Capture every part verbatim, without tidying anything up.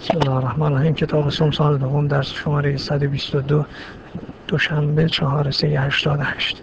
بسم الله الرحمن الرحیم. کتاب صوم سال دوم، درس شماره صد و بیست و دو، دوشنبه چهار سه هشتاد و هشت.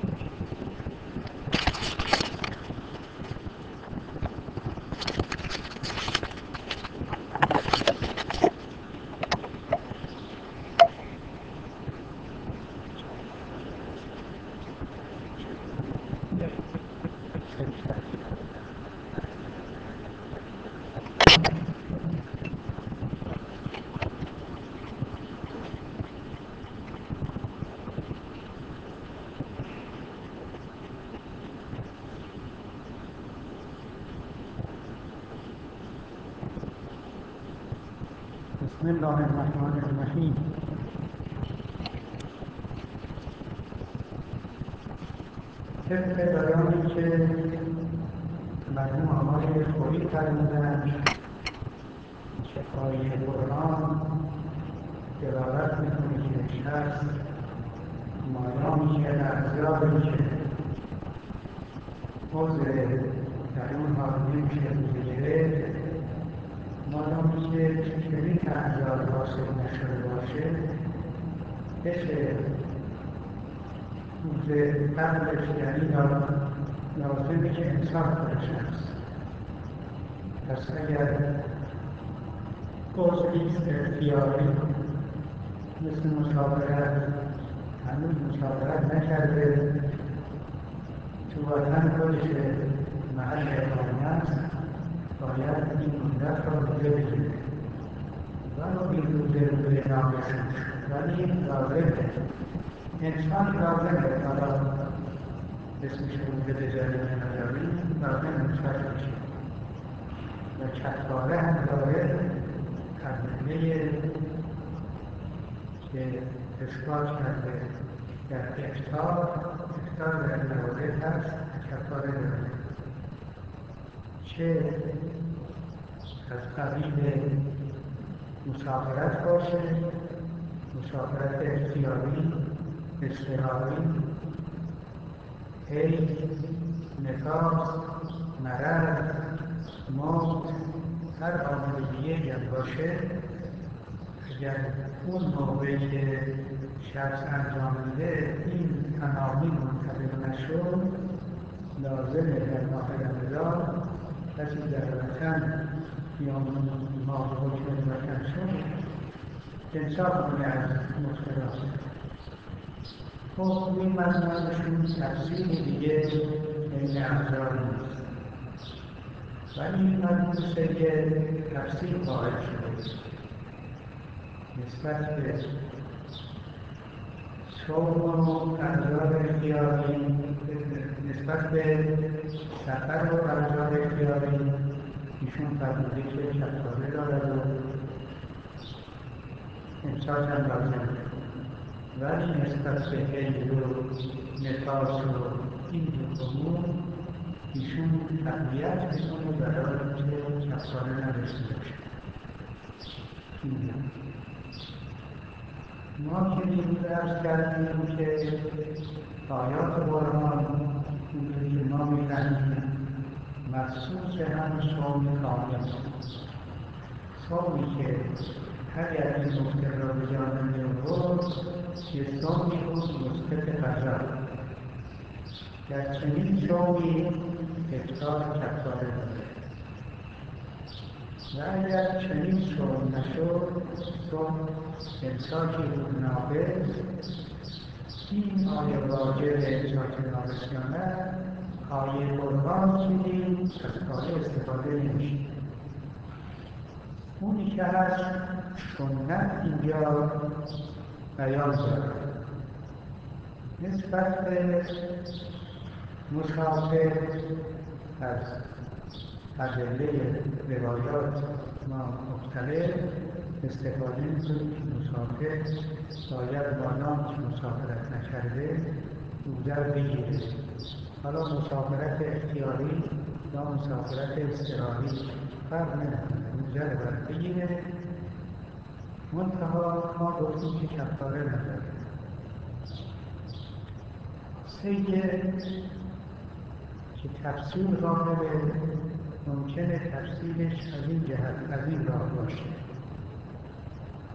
بسم الله الرحمن الرحیم. طبق بیانی که مرحوم آقای خویی فرمودند که آیه قرآن دلالت می‌کند که شخص مادامی که اعضایی که عضو در اون حال نمیشه بگیره، مادامی که چنین اعضای حاصل نشده باشه، بشه روز قبلش، یعنی لازمه که انصاف کنه شخص. پس اگر عضوی اختیاری مثل مشاورت هنوز مشاورت نکرده، تو وطن خودش محل اقامه است، باید این مدت را روزه بگیره ولو این روزه روزه نامشون شد، ولی لازمه انسان لازمه حالا اسمش روزه به جای نظری لازم مشترک بشه و کفاره هم داره. قبله که اثبات کرده در افطار افطار در موارد هست کفاره داره، چه از قبیل مسافرت باشه، مسافرت اختیاری، اضطراری، حیض، نفاس، مرض، موت، هر آمدگی هم باشه، اگر اون موقعی که شخص انجام میده این تمامی منطبق نشد، لازمه در ماه رمضان کسی در وطن یا ماه حکم وطن شد انصاف کنه از مختلف. خب این مضمونشون تفصیل دیگه بین اعضا نیست، ولی این مضمون سریع تفصیل خواهد شد نسبت به صوم و اعضا اختیاری، نسبت به سفر و اعضا اختیاری ایشون فرموده که کفاره دارد و امسال هم لازم، ولی نسبت به حیض و نفاس و این دو امور ایشون تقویت میکنه برای اینکه کفاره نداشته باشه. ما که دیروز عرض کردیم که آیات قرآن اونجوری که ما می‌فهمیم مخصوص هم صوم کامل، صومی که اگر این مفطر را به جا نمی‌آورد یه صومی بود مثبت قضا، در چنین صومی افطار کفاره داره. و اگر چنین صوم نشد، صوم امساکی بود ناقص، این آیه واجب امساک ناقص یا نه، آیه قرآن میدیم از آیه استفاده نمیشه. اونی که هست سنت اینجا بیان داره نسبت به مسافر. از ادله روایات ما مختلف استفاده می‌کنیم که مسافر باید مادام که مسافرت نکرده روزه رو بگیره، حالا مسافرت اختیاری یا مسافرت اضطراری فرق نمی‌کنه، روزه رو باید بگیره. منتها ما گفتیم که کفاره نداره. سیگه که تفسیر قابله، ممکنه تفسیرش از این جهت از این راه باشه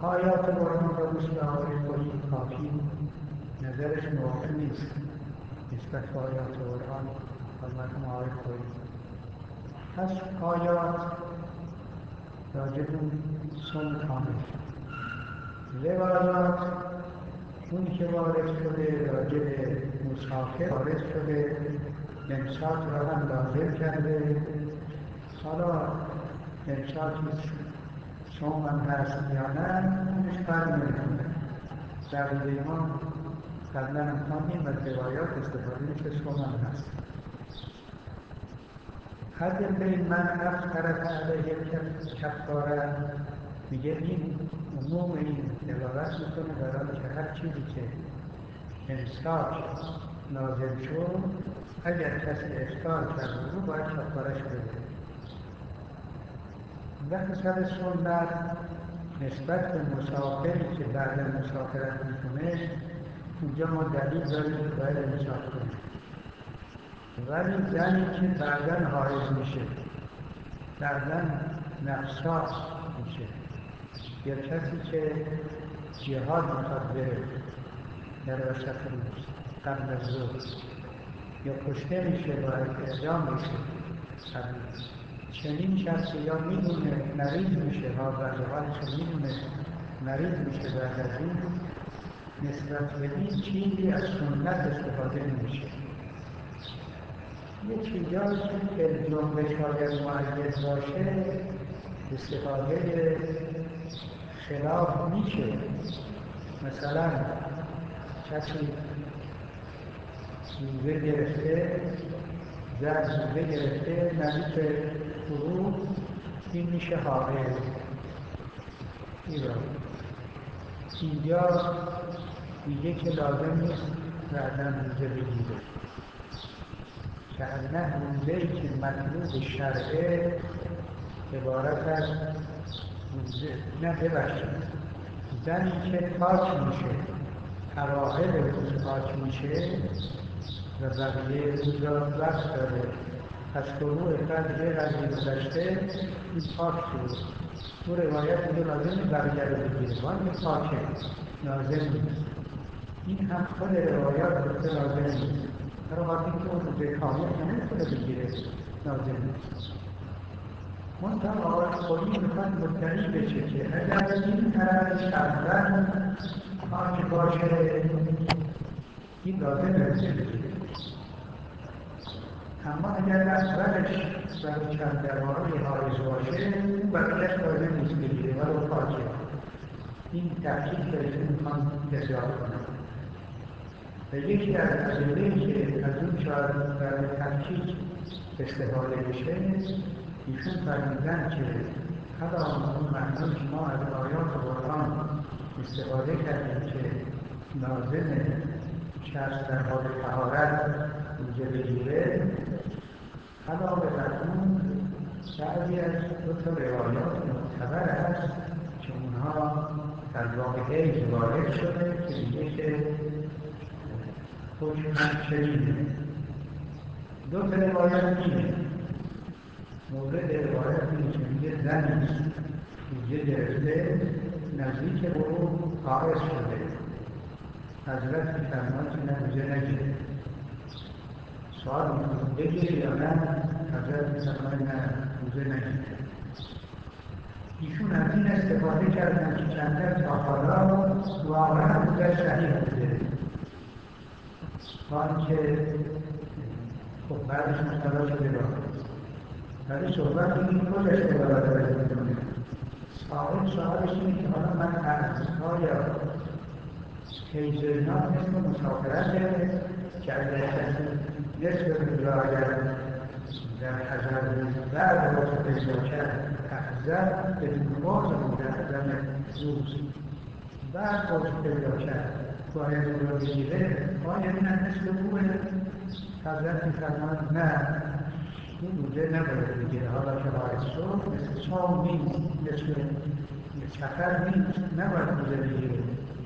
آیات قرآن را مثل آقای خودی کافی نظرش موافق نیست نسبت به آیات قرآن و مرحوم آقای خودی. پس آیات راجب صوم کامل، روایات اون که وارد شده راجب مسافر وارد شده، امساک را هم لازم کرده. حالا امساکی صوم هم هست یا نه اونش فرق نمیکنه. در ما قبلا هم خواندیم از روایات استفاده میشه صوم هم هست. حد بین من افطرت علیه کفاره میگه این عموم این دلالت میکنه برای که هر چیزی که امساک لازم شد اگر کسی افطار کرد رو باید کفارش بده. و حسب سنت نسبت به مسافری که بعد مسافرت میکنه اونجا ما دلیل داریم که باید امساک کنیم. ولی زنی که بعداً حائض میشه، بعداً نفسا میشه، یا کسی که جهاد میخواد بره در وسط روز قبل از ظهر، یا کشته میشه باید اعدام میشه قبل، چنین شخصی یا میدونه مریض میشه ها بعد حالش میدونه مریض میشه بعد از این، نسبت به این چیزی از سنت استفاده نمیشه. یه چیزایی که جمله شاید معید باشه استفاده خلاف میشه. مثلا کسی روزه گرفته، زن روزه گرفته نزدیک غروب، این میشه حائض. اینجا میگه که لازم نیست بعداً روزه بگیره، که از نه روزه‌ای که مطلوب شرعه عبارت از روزه نه ببخشید زنی که پاک میشه اوائل روز پاک میشه و بقیه روز را وقت داره، پس طلوع فجر از گذشته این پاک شد. تو روایت میگه لازم بقیه رو بگیره، وان پاکه لازم نیست. این هم خود روایات گفته لازم نیست، برای وقتی که اون روزه کامل نمیتونه بگیره لازم نیست. منطقه آقای خودی میخواد مدعی بشه که اگر این طرف شرطن پاک باشه این لازم نمیشه، اما اگر اولش برای چند دقایقی حائض باشه اون بقیه‌اش لازم نیست بگیره ولو پاکه. این تحقیق داره که میخوان ادعا کنم. و یکی از ادله‌ای که از اون شاید برای تحقیق استفاده بشه، ایشون فرمودن که حالا اون معنی که ما از آیات قرآن استفاده کردیم که لازم شخص در حال طهارت روزه بگیره، حالا به مضمون بعضی از دو تا روایات معتبر هست که اونها در واقعه وارد شده که میگه که حکم شدیده. دو تا روایت اینه. مورد روایت اینه که میگه زنی روزه گرفته نزدیک غروب حائض شده، حضرت میفرماد که نه روزه نگیره. سوال میکنه بگیره یا نه؟ حضرت میفرماد نه روزه نگیره. ایشون از این استفاده کردن که چندر تا حالا واقعا روزه صحیح بوده، آن که خب بعدش مطلع شده را ولی صحبت این خودش دلالت داره میکنه. صاحب سوالش اینه که حالا من عرض آیا حیض نام اسم مسافرته که اگر کسی نصف روز را اگر در حضر بود بعد روز پیدا کرد احضر بدون باز بود در حضر روز بعد روز پیدا کرد باید او را بگیره، باید نه مثل اوه حضرت میفرماند نه این روزه نباید بگیره. حالا که حائض شد مثل شام نیست، مثل سفر نیست، نباید روزه بگیره.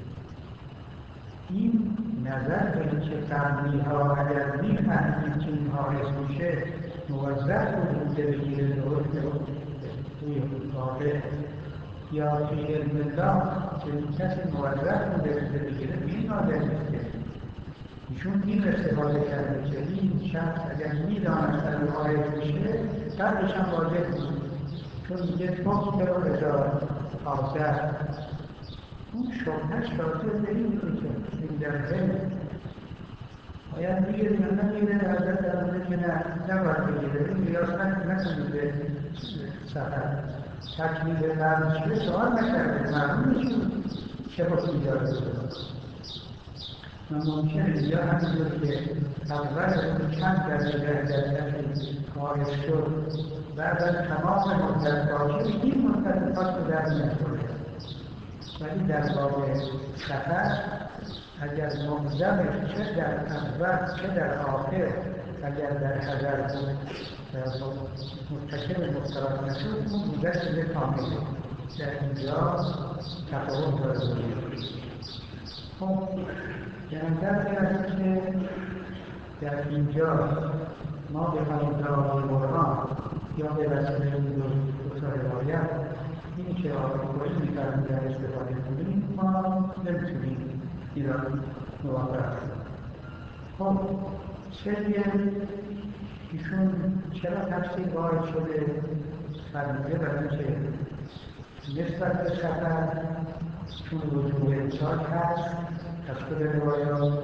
این نظر به این که قبلی ها اگر میفهمید که این حائض میشه موظف بود روزه بگیره درست توی واقع یا توی علم الله که کسی موظف بوده رشته بگیره به این نادر نیست. ایشون این استفاده کرده که این شخص اگر میدانست از خارج میشه قبلش هم واجب بود، چون میگه فقه رو ازار آزر. اون شبهش راجع به این که این در غیر باید بگیره یا نمیره در دست درمونه که نه نباید بگیره. این ریاض نکنید به سفر تکمیل نرمش به سوال نکرده معلوم میشه چه حکمی داره بزرگ و ممکنه یا همینجور که اول چند درجه در درجه خارج شد بعد از تمام مدت باشه این مدت رو در نکنه. ولی در باب سفر اگر مقدمش چه در اول چه در آخر اگر در حضر بود مرتکب مفترض نشد اون مدت شده کامله. در اینجا تفاوت داره بود. خب یعنی در است که در اینجا ما به همونجا قرآن یا به وسیله این دو تا روایت این که آقای می‌فرمایند در استفاده کنیم ما نمی‌تونیم این را موافق هستیم. خب چه ایشون چرا تفسیر وارد شده فرموده برای اینکه نسبت به سفر چون وجود انسان هست از خود روایات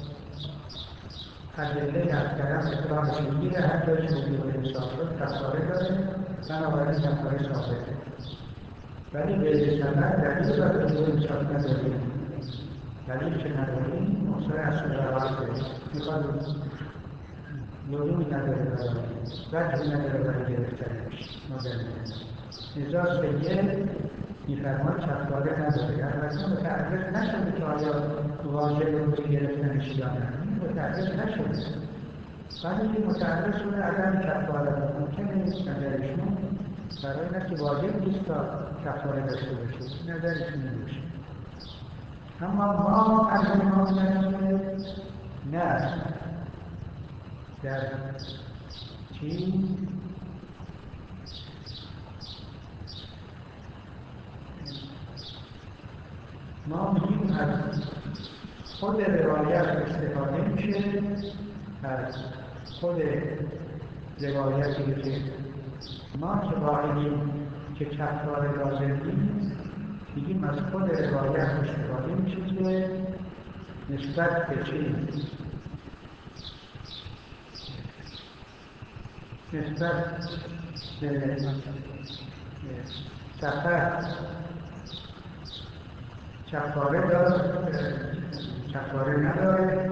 ادله از طرف اطلاق شدید حتی چون وجود انسان شد کفاره داره بنابراین کفاره ثابته. ولی غیر سفر دلیل بر وجود انسان نداریم. دلیل که نداریم مصر اصل روایت میخواد وجود نداره برای وجهی نداره برای گرفتنش مدرمه ازا سید میفرماد کفاره نداره. البته متعرض نشده که آیا واجب بود گرفتنش یا نه متعرض نشده ولی متعرض شده عدم کفاره ممکنه نظرشون برای اینه که واجب نیست تا کفاره داشته باشه نظرشون نمیشه. اما ما از ما نه در چی ما میگیم از خود روایت استفاده میشه از خود روایتی که ما که قائلیم که کفاره لازم نیست میگیم از خود روایت استفاده میشه که نسبت به چی؟ نسبت به سفر کفاره داره کفاره نداره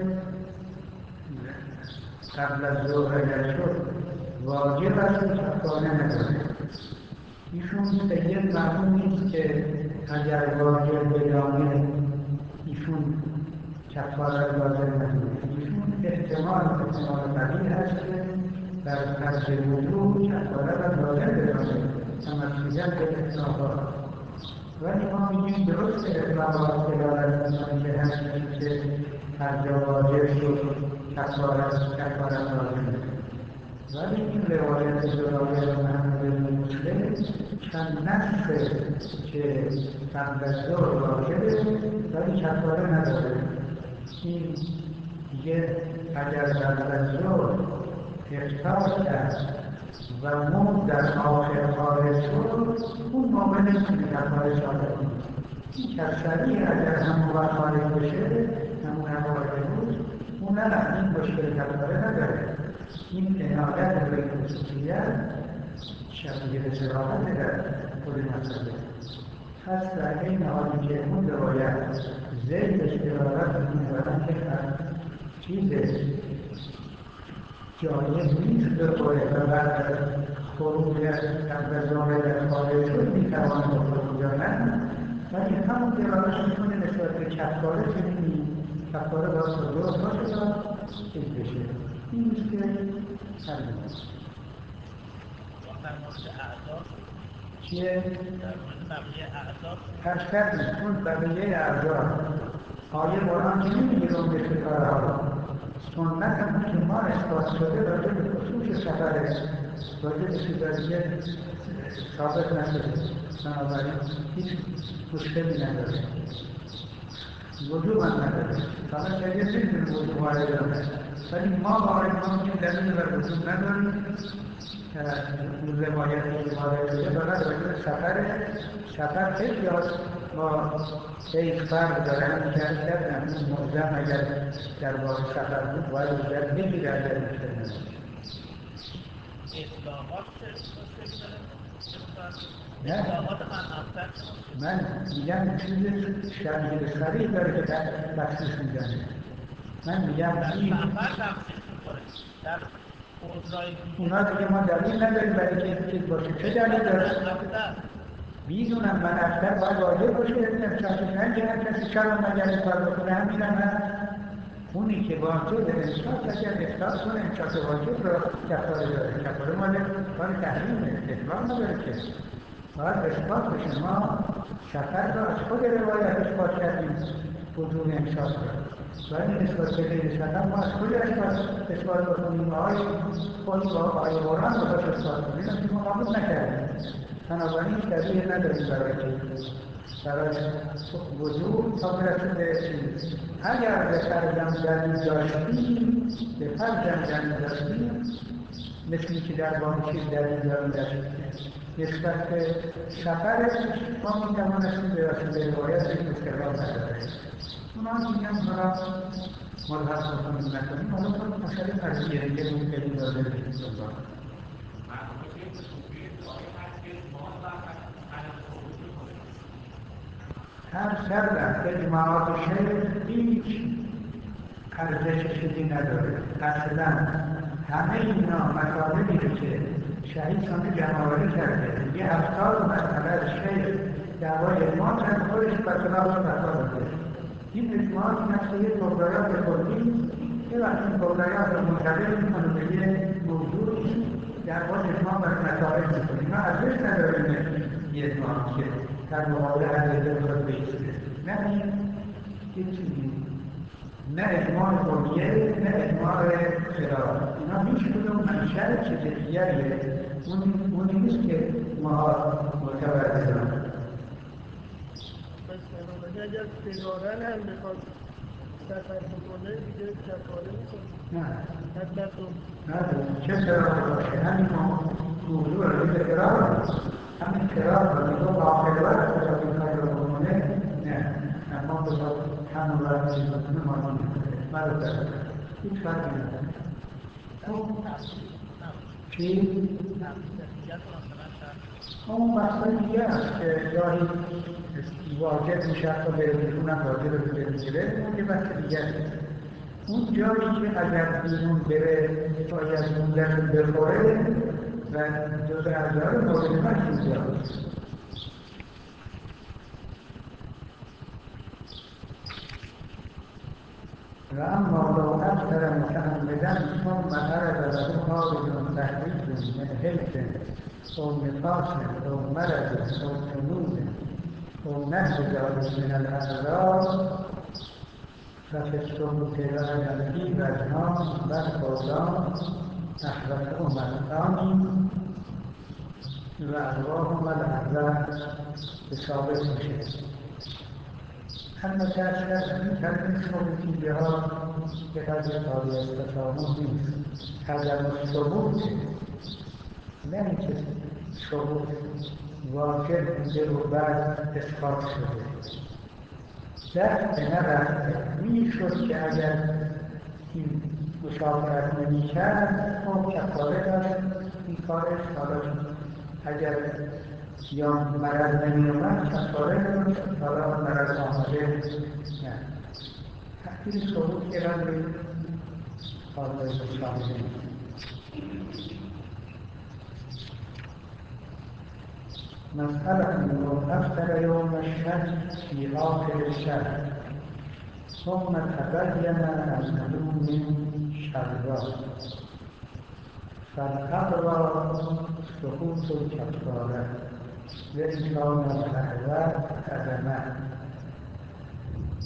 قبل از ظهر اگر شد واجب است کفاره نداره. ایشون سید معلوم نیست که اگر واجب بدانه ایشون کفاره لازم نداره. ایشون احتمال احتمال قوی هست که در فرض وجود کفاره را لازم بدانه تمثیلا به اطلاقات. ولی ما میگیم درست اطلاقات دلالت می‌کنه به همین که هر جا واجب شد کفاره کفاره لازم. ولی این روایت جلالت محمد بن مسلم چند نصفه که قبل از ظهر واجبه ولی کفاره نداره. این دیگه اگر قبل از ظهر افطار کرد و موند در آخر خارج شد اون موقع نمیتونه کفاره ثابت کنه. این کسری اگر همون وقت خارج بشه همون خارج بود اون نه این مشکل کفاره نداره. این عنایت روی خصوصیت شبیه به صراحت در خود مسئله هست. در این حالی که اون روایت زید اشترارت می‌برن که چیز جایز نیست بخوره و بعد خروج از ظاهر خارج شد می‌توان بخوره یا نه. ولی همون دلالش می‌کنه نسبت به کفاره که کفاره باید درست باشه تا چیز بشه. این نیست که همین در مورد اعضا چیه؟ در مورد بقیه اعضا هر شکلی چون بقیه اعضا آیه قرآن که نمیگه اون مثل کارها سنت هم که ما اثبات شده راجع به خصوص سفر راجع به چیزا دیگه ثابت نشده، بنابراین هیچ مشکلی نداره، وجوب هم نداره. فقط شاید نمیدونه وجوب وارد داره، ولی ما وارد ما که دلیل بر وجوب نداریم. روایتی که وارد شده فقط راجع به سفر سفر خیلی با یک فرق دارن که کردن این معظم اگر در باب سفر بود باید اجازت بگیره اگر مشکل نداره. اصلاحات نه اصلاحات من من میگم چیز شبیه صریح داره که تخصیص میزنه. من میگم در این سفر تخصیص میکنه، در عذرای اونا دیگه ما دلیل نداریم برای که چیز باشه. چه دلیل داره؟ میدونم من افتر باید واجب باشه، امشاتی نگه هر کسی چرا نگر این کار بکنه. همینم من اونی که واجب امشات اگر افتار کنه امشات واجب را کفاره داره، کفاره مال کار تحریمه، اطلاق نداره که باید اثبات بشه. ما سفر را از خود روایت اثبات کردیم وجود امشات را، باید اثبات غیر سفر ما از خود اثبات بکنیم. آقای خود با آقای قرآن بخواست اثبات کنیم که ما قبول نکردیم، بنابراین دلیل نداریم برای برای وجود تا برسه به چیز. اگر به فرضم دلیل داشتیم به فرضم دلیل داشتیم مثلی که در باب چیز دلیل داریم نسبت به سفرش ما میتوانستیم به وسیله روایت یک استقلال نداره. اونا میگم حالا ملحظ بکنیم نکنیم، حالا باید مسئله فرضیه دیگه اون خیلی داده بگیم دنبال هر سردن اجماعات شیخ هیچ ارزش چیزی نداره. اصلا همه اینا مطالبی که شهید سامه جمع‌آوری کرده، یه هفتاد مسئله شیخ دعوای اجماع کرد، خودش بطلاق فتوا داده. این اجماعات مثل یه کبرایات کلی یه وقتی این کبرایات رو منتقل میکنه به یه موضوعی دعوای اجماع بر مطالب میکنه. اینا ارزش نداره یه اجماع که در مقابل ادله بخواد بایسته. نه یه چیزی، نه اجماع کلیه نه اجماع خلاف. اینا هیچ کدوم منشأ چیز دیگریه، اونی نیست که ما معتبر داریم. اگر سگارن هم بخواد سفر بکنه دیگه کفاره میکنه؟ نه نه چه قرار باشه؟ همین موضوع رو به قرار همین قرار رو میگو آخر وقت بخواد این کار رو بکنه. نه اما بخواد همون وقت چیز بکنه ما نمیکنه مرد داره هیچ فرقی نداره. چی؟ همون بحثای دیگه هست که گاهی واجب میشه حتی بره بیرون هم واجب رو بره میگیره، اون یه بحث دیگه هست. اون جایی که اگر بیرون بره باید اون دست بخوره و جز اعضای مورد هست اینجا. و اما لو اکثر متعمدا ثم عرض له خارج تحریف من حلف او نفاس او مرض او جنون او نحو ذلك من الاعذار ففي الثبوت العملي وزنان بل قولان احرفهما الثاني و ارواهما الاول به ثابت میشه. البته اصلا این ترمیم ثبوتی ها که قدر تالی استفامون نیست، عدم ثبوت نه اینکه ثبوت واجب بوده و بعد اثبات شده. دست به نرفته میشد که اگر این مسافرت نمی کرد خب کفاره داشت این کارش. حالا اگر یا مرض نمی اومد کفاره داشت، حالا مرض آمده نه. این ثبوت که رنگی قابل مشاهده نیست. مسألة لو أفطر يوم الشك في آخر الشهر ثم تبين أنه من شوال فالأقرب سقوط الكفارة وإن كان الأحوال عدمه.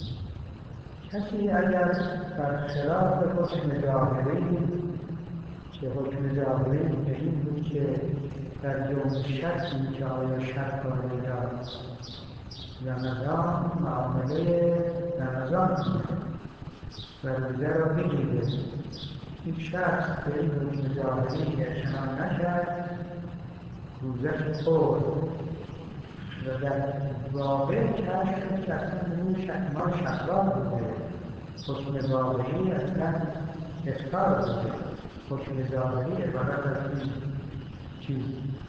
کسی اگر برخلاف حکم ظاهری که حکم ظاهری به این بود که در یوم شکی که آیا شک وارد رمضان معامله رمضان و روزه را بگیره. این شخص به این حکم ظاهری اعتنا نکرد، روزش خورد و در واقع کشف شد که اصلا اون ماه شهوار بوده. حکم ظاهری اصلا افطار بوده. حکم ظاهری عبارت از این چیز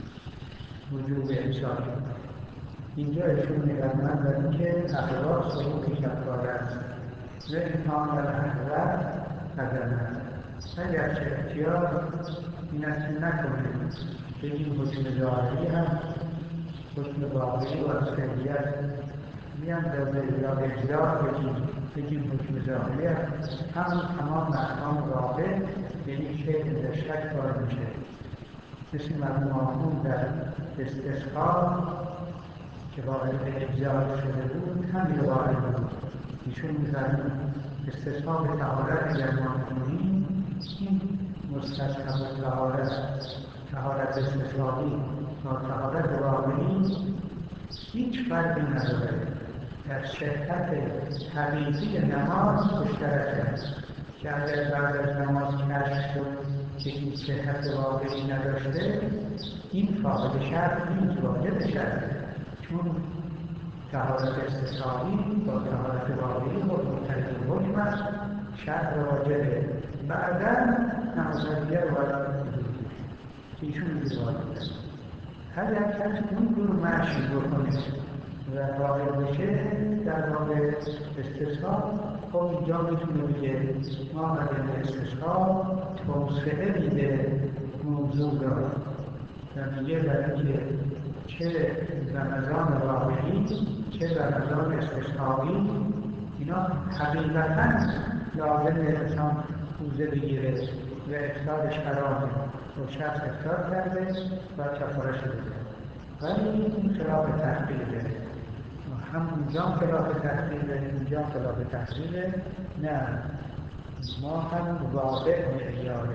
وجوب امسال. اینجا ایشون نگرمند بر این که احوال سقوط کفاره است و امکان در احوال عدم است. اگرچه اختیار این است که نکنیم که این حکم ظاهری هم حکم واقعی و از فعلیت میاندازه یا اجزا بگیم بگیم حکم ظاهری است، همون تمام احکام واقع به این شکل در شک وارد میشه. مثل مرحوم در استسقا که وارد اجزا شده بود همین وارد بود. ایشون می‌فرمایند استسقا به طهارت اگر ما می‌کنیم این مستسقی طهارت طهارت استسقایی تا طهارت واقعی هیچ فرقی نداره. در صحت حقیقی نماز مشترک است که اگر بعد از نماز کشف شد که این صحت واقعی نداشته، این فاقد شرط نیست، واجب شرطه، چون طهارت استسقایی با طهارت واقعی و متحد حکم است، شرط واجبه. بعدا نماز دیگر واجب که ایشون میگه واجبه. اگر کسی اون رو مشی بکنه و واقع بشه در واقع استسقا، خب اینجا میتونه بگه ما مدن استسقا توسعه میده موضوع را و میگه برای اینکه چه رمضان واقعی چه رمضان استسقایی اینا حقیقتا لازم انسان روزه بگیره و افطارش حرامه و شخص افطار کرده و کفاره شده، ولی این خلاف تحقیقه. هم اونجا خلاف تحقیقه، اونجا خلاف تحقیقه. نه، ما هم واقع معیاره.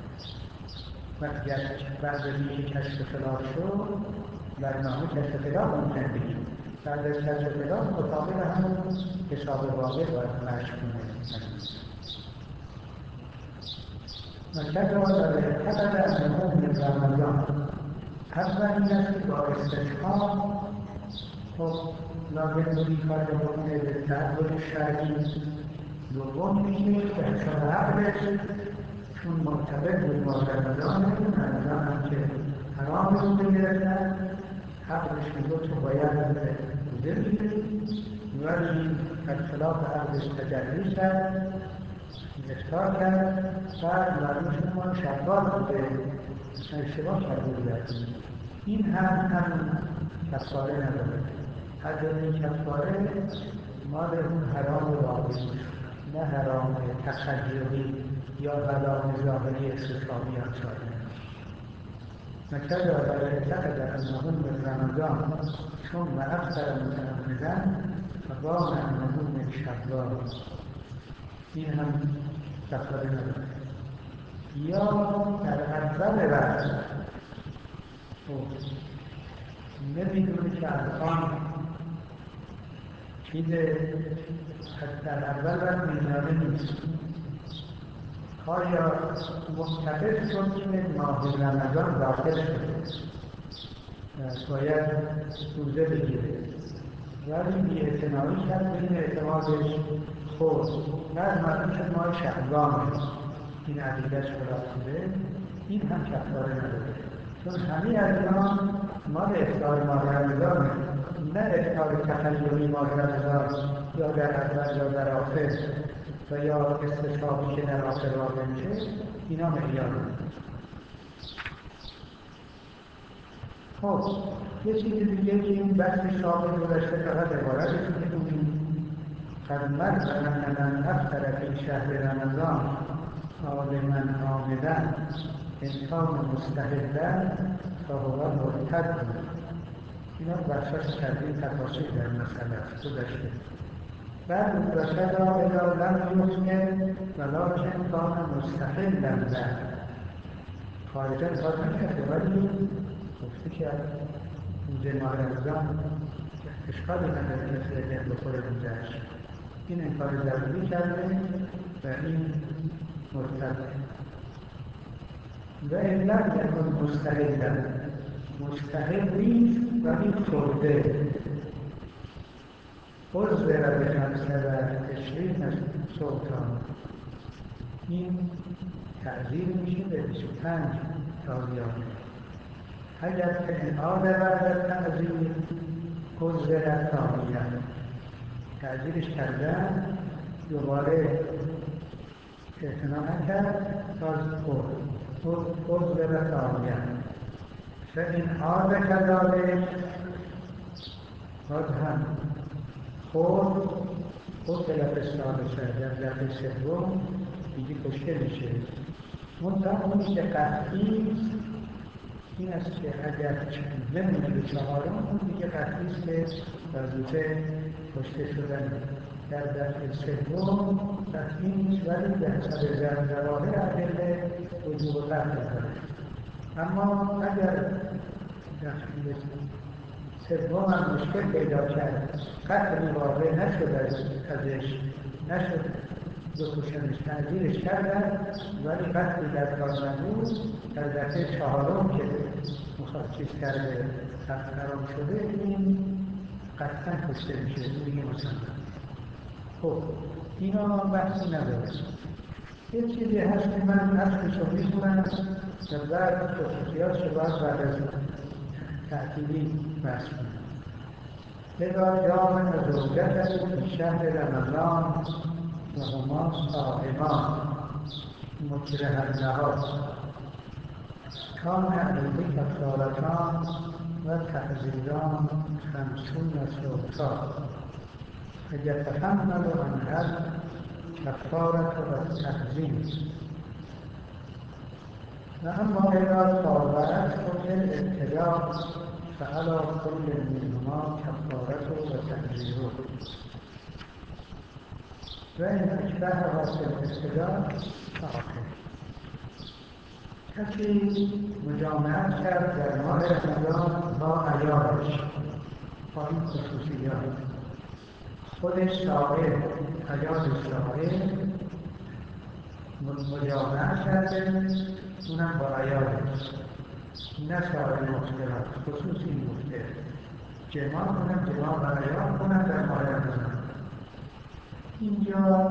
وقتی بعد از اینکه کشف خلاف شد، برنامه کشف خلاف ممکن بگیم، بعد از کشف خلاف مطابق همون حساب واقع باید مشق کنه. و کذا در اعتقد انه من رمضان، اول این است که با استسقا خب لازم بودی کار بکنه به تعبد شرعی. دوم اینه که حساب عقلش چون مرتبط بود با رمضان، رمضان هم که حرام روزه گرفتن، عقلش میگه تو باید روزه بگیری، ولی خلاف عقلش تجلی کرد، افطار کرد، بعد معلوم شد ما شوال بوده، اشتباه کرده بوده. این هم هم کفاره نداره. هر جای کفاره مال اون حرام واقعی، نه حرام تخیلی یا حرام ظاهری استثابی همساله. مکتب در اعتقد انه من رمضان ثم افطر متعمدا فقام انه من شوال، این هم کفاره نداره. یا در اول وقت نمیدونه که الان چیز در اول وقت میدانه نیست، آیا متفق شد که ماه رمضان داخل شده باید روزه بگیره، ولی بی‌اعتنایی کرد به این اعتمادش خورد، بعد معلوم شد ماه شعبان این عقیده‌اش خلاف بوده، این هم کفاره نداره. چون همه از اینا مال افطار ماه رمضانه، نه افطار تخیلی ماه رمضان یا در اول یا در آخر و یا استثابی که در آخر واقع میشه. اینا معیاره. خب یه چیزی دیگه که این بحث شامل گذشته فقط عبارت می‌کنیم قد مر من افطر فی شهر رمضان عالما عامدا ان کان مستحلا فهو مرتد. اینا بخشش کردیم تفاصیل در مسئله گذشته. بعد رشد اذا لم یحسن ولکن کان مستحلا له، خارجا کار نکرده ولی گفته که روز ماه رمضان اشکالی نداره مثل اگر بخوره روزش این انکار ضروری کرده و این مرتد و علت یکون مستحل مستحل نیست ولی خورده عضو را به خمسه و عشرین سلطان این تعذیر میشه به بیست و پنج تاریانه اگر که انعاد بعد تعذیر عضو را ثانیه تعذیرش کردن دوباره اعتنا نکرد باز عضو را ثانیه فإن عاد كذلك باز هم خود قتل فی الثالثه در دفعه سوم دیگه کشته میشه منتها اونی که قطعی این است که اگر بمونه به چهارم اون دیگه قطعی است که وظیفه کشته شدن در دفعه سوم قطعی نیست ولی به حسب ظواهر ادله وجوب قتل داره اما اگر دفعه سوم هم مشکل پیدا کرد قتل واقع نشد ازش نشد بکشنش تعذیرش کردن ولی قتل در کار نبود در دفعه چهارم که مخواد چیز کرده حرام شده این قطعا کشته میشه دیگه مسلم خب اینا بحثی نداره یه چیزی هست که من اصلش رو میکنم و بعد خصوصیات رو باید بعد از تعطیلی بحث کنم اذا جامع زوجته فی شهر رمضان و هما صائمان مکرها لها کان علیه کفارتان و تعزیران خمسون سلطان فیتحمل عنها الکفارة و التعزیر و اما اذا طابعته الابتلاء فعلى كل منهما كفارته وتعزيره وإن أشبهها في الابتلاء فآخر کسی مجامعت کرد در ماه رمضان با عیالش با این خصوصیات خودش صاحب عیالش صاحب مجامعت کرده اونم با عیالش نه صاحب مختلف خصوصی مختلف جماع کنم جماع و عیال کنم در ماه رمضان اینجا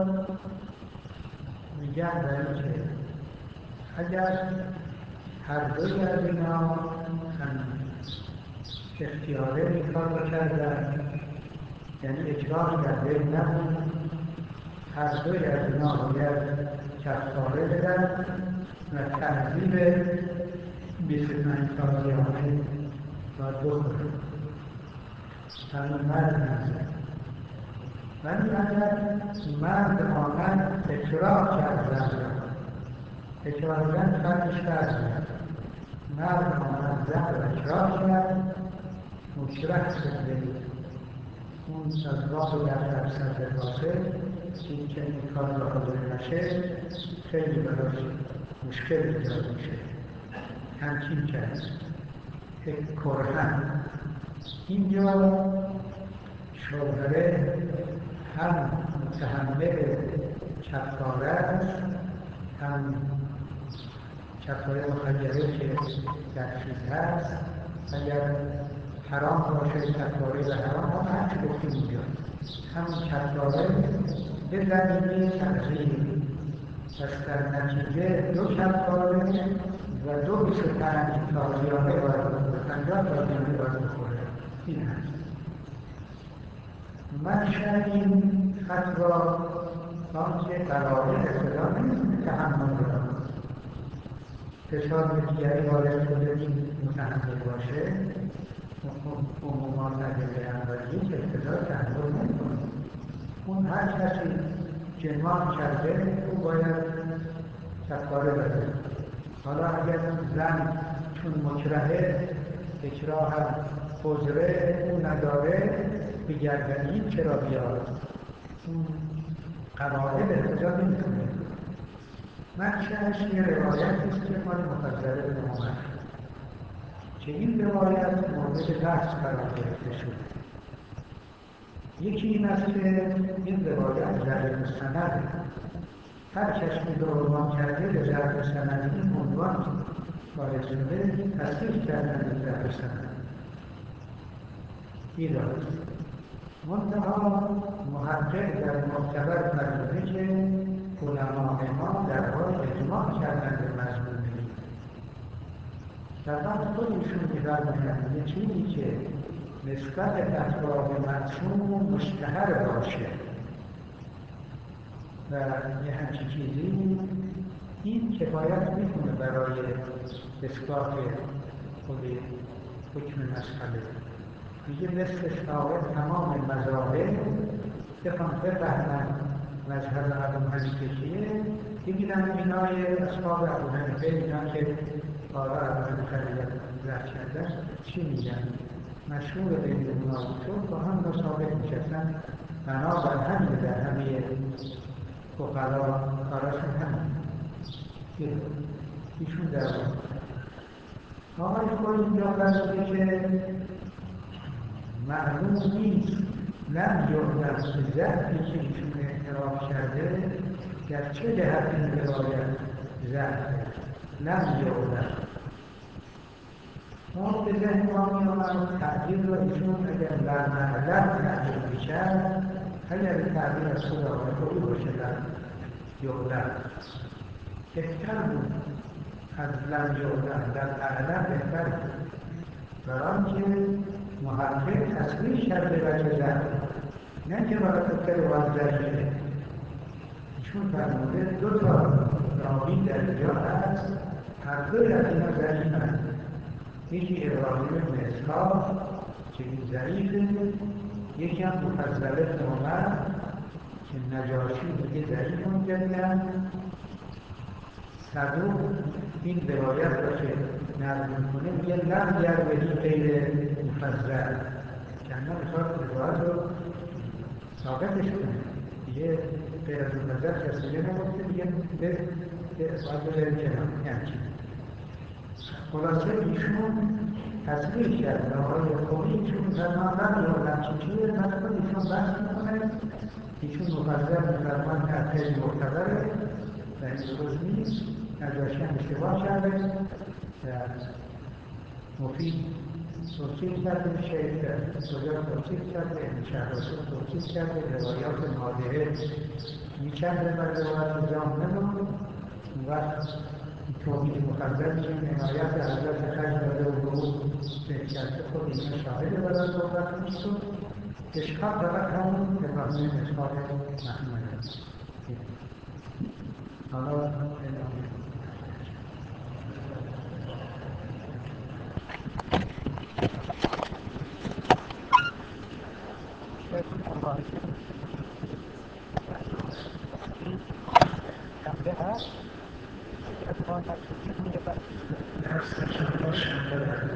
میگن برای که اگر هر دوی از اینا هم اختیاره این کار رو کردن یعنی اجرا کرده نبود هر دوی از اینا باید کفاره بدن و تعذیب بیست و پنج تاریانه باید بخوره همین مرد نزد ولی اگر مرد آمد اکراه کرد زن را اکراه زن فرقش کرد مرد آمد زن را اکراه کرد مکره شده اون از باب در درصد باشه این که این کار را حاضر نشه خیلی براش مشکل ایجاد میشه همچین کرد کرهن اینجا شوهره هم متحمل کفاره است هم کفاره مخیره که در چیز هست اگر حرام باشه کفاره و حرام هم هر چی گفتیم اینجا همون کفاره به زمینه تعذیر پس در نتیجه دو کفاره و دو بیست و پنج تاریانه باید بخوره پنجاه تاریانه باید بخوره این هست منشأ این فتوا آنچه قراره ابتدا نیست تحمل را فشار دیگری وارد شده این متحمل باشه عمومات ادله اولیه که ابتدا تحمل نمی‌کنه اون هر کسی جماع کرده او باید کفاره بده حالا اگر زن چون مکرهه اکراه هم عذره او نداره بگردنی چرا بیاد اون قواعد احتجا نمی‌کنه منشأش یه روایتی است که مال مفضل بن عمر که این روایت مورد بحث قرار گرفته شد. یکی این است که این روایت ضعیف السند، هر کس که عنوان کرده به ضعیف السند این عنوان وارد شده تصدیق کردن به ضعیف السند. ایراد منتها محقق در معتبر فرموده که علماء ما در حال اجماع کردن به مضمون این. در وقت خودشون می‌فرمایند یه چیزی که نسبت افراد معصوم مشتهر باشه و یه همچین چیزی این کفایت میکنه برای اثبات خود حکم مسئله. دیگه مثل شاید تمام مذاهب بخوام بفهمن مذهب ابو حنیفه چیه، بگیرن اینای اصحاب ابو حنیفه اینا که آرا ابو حنیفه رد کردن چی میگن؟ مشهور بین اونا شد با هم مصابه میشستن. بنا بر همین در همه فقرا کاراشون همین ایشون در آقای خود اینجا فرموده که معلوم نیست لم یعلم ضعفی که ایشون اعتراف کرده در چه جهت این روایت ضعفه. لم یعلم ما به ذهن ما می‌آمد تعبیر را ایشون اگر لم نعلم تعبیر می‌کرد، اگر تعبیر از خود آقای خوبی باشه لم یعلم بهتر بود از لم یعلم. در اعلم بهتر بود برای آنکه محقق تصریح کرده وجه ضعف، نه که برای خاطر وجه ضعیفه. ایشون فرموده دو تا راوی در اینجا هست، هر دوی از اینا ضعیفند. یکی ابراهیم بن اسحاق که این ضعیفه، یکی هم مفضل بن عمر که نجاشی میگه ضعیف مجدد. صدوق این روایت را که نقل میکنه میگه لم یروی غیر مفضل، که اما میخواد روایت رو ثابتش کنه. دیگه غیر از مفضل کسی دیگه نگفته، دیگه به باید بذاریم کنار. یعنی خلاصه ایشون تصریح کرد آقای خوبی ایشون فرمان نمی‌دونم چی چیه، مثلا ایشون بحث میکنه. ایشون مفضل میفرمان که خیلی معتبره و این درست نیست، نجاشی هم اشتباه کرده و مفید توصیف کرده، شیخ کجا توصیف کرده، ابن شهرآشوب توصیف کرده، روایات نادره میکنده و روایات جام نمون. اون وقت توحید مفضل میشه عنایت حضرت خشم داده و گروه کرده خود اینا شاهد برای صحبت میشد. اشکال فقط همون ابراهیم اسحاق محمد حالا ادامه درس